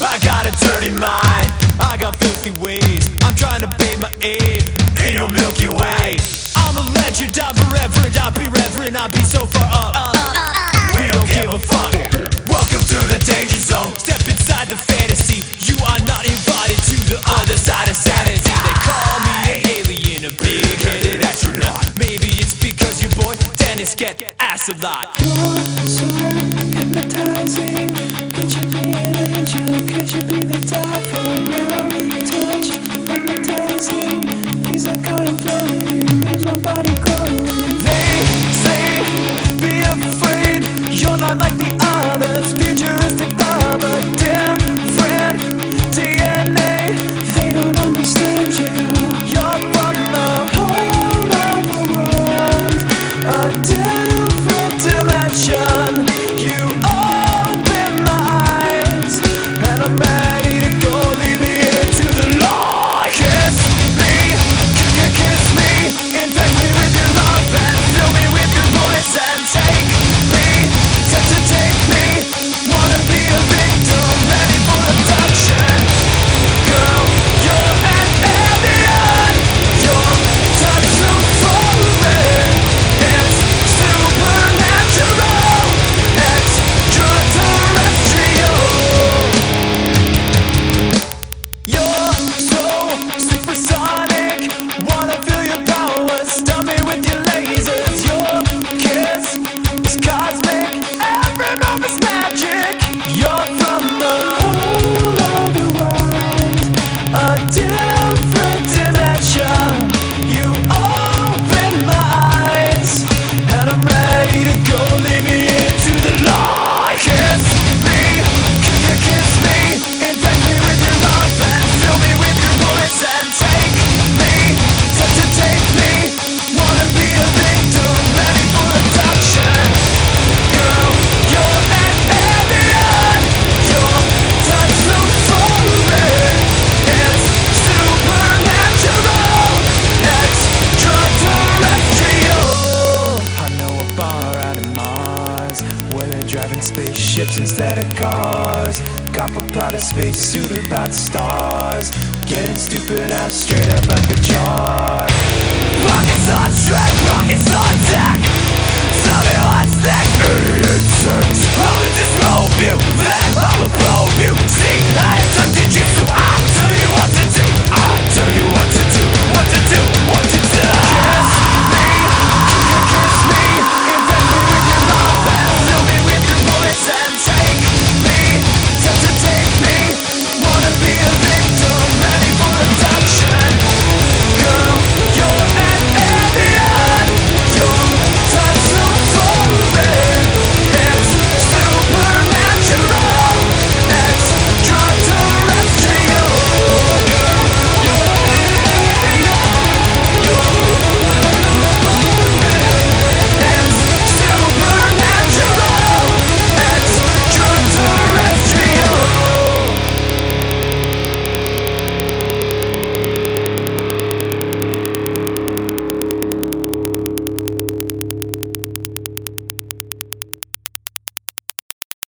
I got a dirty mind, I got filthy ways. I'm trying to bathe my aim in your Milky Way. I'm a legend, I'm irreverent, I'll be reverent, I'll be so far up. We don't give a fuck. Welcome to the danger zone. Step inside the fantasy. You are not invited to the other side of sanity. They call me an alien, a big-headed astronaut. Maybe it's because your boy Dennis get ass a lot. You're so hypnotizing. Could you be an angel? Could you be the devil? Now touch, hypnotizing. These are kind of flowing, makes my body glowing. They say, be afraid. You're not like the others. Futuristic lover, different DNA. They don't understand you. You're from the Whole other world, a different dimension. You open my eyes, and I'm ready to go. Lead me into the light. Kiss me, kiss me, infect me with your love and fill me with your voice and take me, take me. Wanna be a victim, ready for abduction. Girl, you're an alien. Your touch so foreign. It's supernatural, extraterrestrial. You're so supersonic. Wanna feel your powers, stun me with your lasers. Your kiss is cosmic, every move is magic. You're from the whole other world. a different dimension. You open my eyes, and I'm ready to go. Lead me into the light. Kiss me, kiss me, infect me with your love and fill me with your voice and take me, take me. Wanna be a victim, ready for abduction. Girl, you're an alien. Your touch so foreign. It's supernatural, extraterrestrial. I know a bar out in Mars where they're driving spaceships instead of cars. Got out of space suit about the stars. Getting stupid out straight up like a jar. Rockets on track, rockets on deck. Tell me what's next. 88 cents. How did this roll you back? I'm a pro.